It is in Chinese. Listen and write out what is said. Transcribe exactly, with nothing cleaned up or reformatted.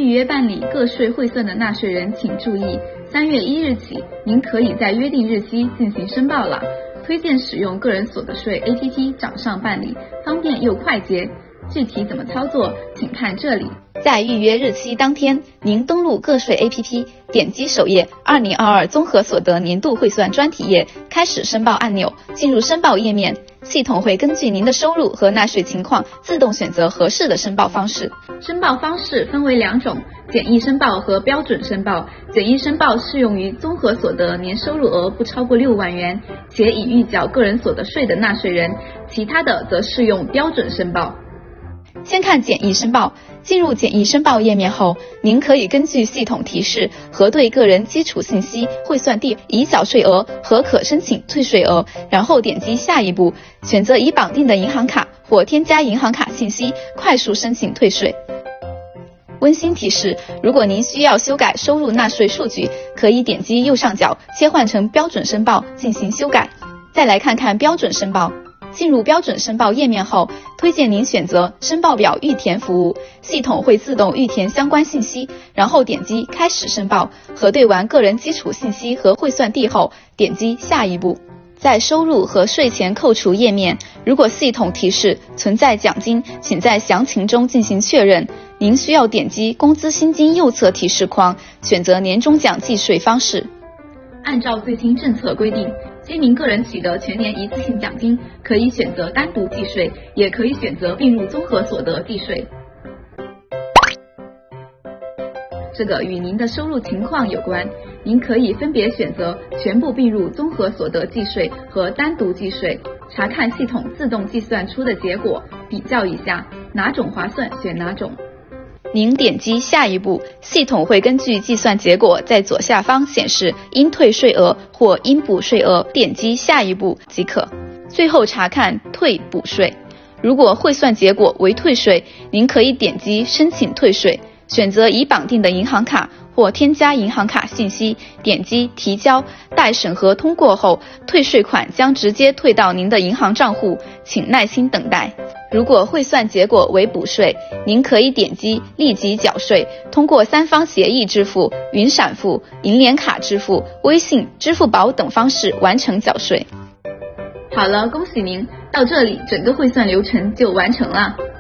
预约办理个税汇算的纳税人请注意，三月一日起，您可以在约定日期进行申报了。推荐使用个人所得税 A P P 掌上办理，方便又快捷。具体怎么操作，请看这里。 在预约日期当天，您登录个税 A P P， 点击首页二零二二综合所得年度汇算专题页，开始申报按钮，进入申报页面，系统会根据您的收入和纳税情况，自动选择合适的申报方式。 申报方式分为两种，简易申报和标准申报。简易申报适用于综合所得年收入额不超过六万元，且已预缴个人所得税的纳税人，其他的则适用标准申报。 先看简易申报。进入简易申报页面后，您可以根据系统提示核对个人基础信息、汇算地、已缴税额和可申请退税额，然后点击下一步，选择已绑定的银行卡或添加银行卡信息，快速申请退税。温馨提示，如果您需要修改收入纳税数据，可以点击右上角切换成标准申报进行修改。再来看看标准申报。进入标准申报页面后，推荐您选择申报表预填服务，系统会自动预填相关信息，然后点击开始申报，核对完个人基础信息和汇算地后，点击下一步。在收入和税前扣除页面，如果系统提示存在奖金，请在详情中进行确认。您需要点击工资薪金右侧提示框，选择年终奖计税方式。 按照最新政策规定，居民个人取得全年一次性奖金，可以选择单独计税，也可以选择并入综合所得计税。这个与您的收入情况有关，您可以分别选择全部并入综合所得计税和单独计税，查看系统自动计算出的结果，比较一下哪种划算选哪种。 您点击下一步，系统会根据计算结果在左下方显示应退税额或应补税额，点击下一步即可。最后查看退补税，如果汇算结果为退税，您可以点击申请退税，选择已绑定的银行卡或添加银行卡信息，点击提交，待审核通过后，退税款将直接退到您的银行账户，请耐心等待。如果汇算结果为补税，您可以点击立即缴税，通过三方协议支付、云闪付、银联卡支付、微信、支付宝等方式完成缴税。 好了，恭喜您，到这里整个汇算流程就完成了。